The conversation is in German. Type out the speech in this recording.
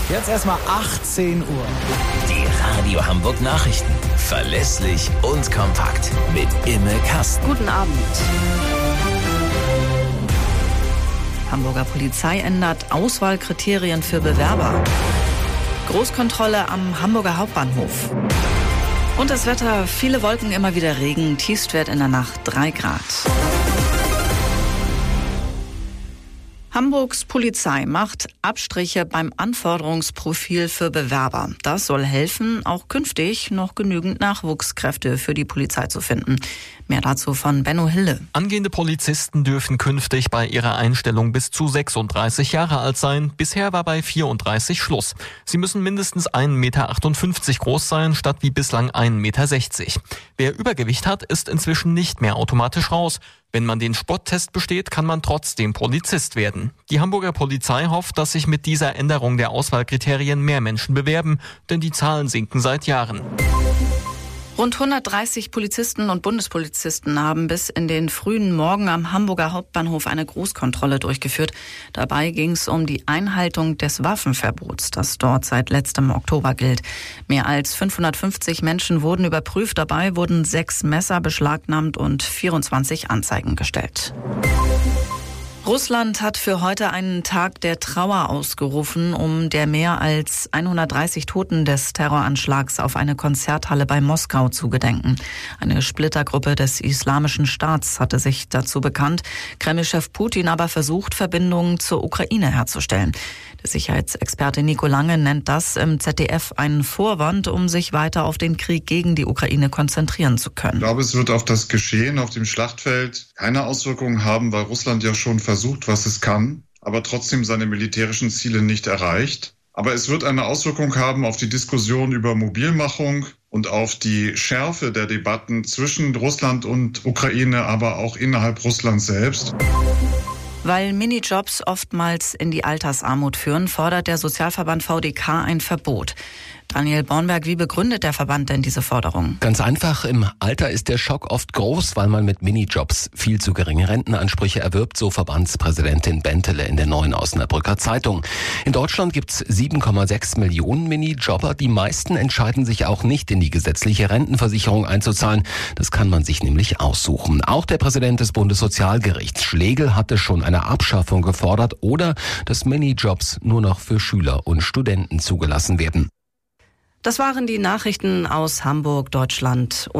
Jetzt erstmal 18 Uhr. Die Radio Hamburg Nachrichten. Verlässlich und kompakt. Mit Imme Kasten. Guten Abend. Hamburger Polizei ändert Auswahlkriterien für Bewerber. Großkontrolle am Hamburger Hauptbahnhof. Und das Wetter, viele Wolken, immer wieder Regen, Tiefstwert in der Nacht 3 Grad. Hamburgs Polizei macht Abstriche beim Anforderungsprofil für Bewerber. Das soll helfen, auch künftig noch genügend Nachwuchskräfte für die Polizei zu finden. Mehr dazu von Benno Hille. Angehende Polizisten dürfen künftig bei ihrer Einstellung bis zu 36 Jahre alt sein. Bisher war bei 34 Schluss. Sie müssen mindestens 1,58 Meter groß sein, statt wie bislang 1,60 Meter. Wer Übergewicht hat, ist inzwischen nicht mehr automatisch raus. Wenn man den Sporttest besteht, kann man trotzdem Polizist werden. Die Hamburger Polizei hofft, dass sich mit dieser Änderung der Auswahlkriterien mehr Menschen bewerben, denn die Zahlen sinken seit Jahren. Rund 130 Polizisten und Bundespolizisten haben bis in den frühen Morgen am Hamburger Hauptbahnhof eine Großkontrolle durchgeführt. Dabei ging es um die Einhaltung des Waffenverbots, das dort seit letztem Oktober gilt. Mehr als 550 Menschen wurden überprüft. Dabei wurden 6 Messer beschlagnahmt und 24 Anzeigen gestellt. Russland hat für heute einen Tag der Trauer ausgerufen, um der mehr als 130 Toten des Terroranschlags auf eine Konzerthalle bei Moskau zu gedenken. Eine Splittergruppe des Islamischen Staats hatte sich dazu bekannt, Kreml-Chef Putin aber versucht, Verbindungen zur Ukraine herzustellen. Der Sicherheitsexperte Nico Lange nennt das im ZDF einen Vorwand, um sich weiter auf den Krieg gegen die Ukraine konzentrieren zu können. Ich glaube, es wird auf das Geschehen auf dem Schlachtfeld keine Auswirkungen haben, weil Russland ja schon versucht, was es kann, aber trotzdem seine militärischen Ziele nicht erreicht. Aber es wird eine Auswirkung haben auf die Diskussion über Mobilmachung und auf die Schärfe der Debatten zwischen Russland und Ukraine, aber auch innerhalb Russlands selbst. Weil Minijobs oftmals in die Altersarmut führen, fordert der Sozialverband VDK ein Verbot. Daniel Bornberg, wie begründet der Verband denn diese Forderung? Ganz einfach, im Alter ist der Schock oft groß, weil man mit Minijobs viel zu geringe Rentenansprüche erwirbt, so Verbandspräsidentin Bentele in der Neuen Osnabrücker Zeitung. In Deutschland gibt's 7,6 Millionen Minijobber. Die meisten entscheiden sich auch nicht, in die gesetzliche Rentenversicherung einzuzahlen. Das kann man sich nämlich aussuchen. Auch der Präsident des Bundessozialgerichts, Schlegel, hatte schon eine Abschaffung gefordert oder dass Minijobs nur noch für Schüler und Studenten zugelassen werden. Das waren die Nachrichten aus Hamburg, Deutschland.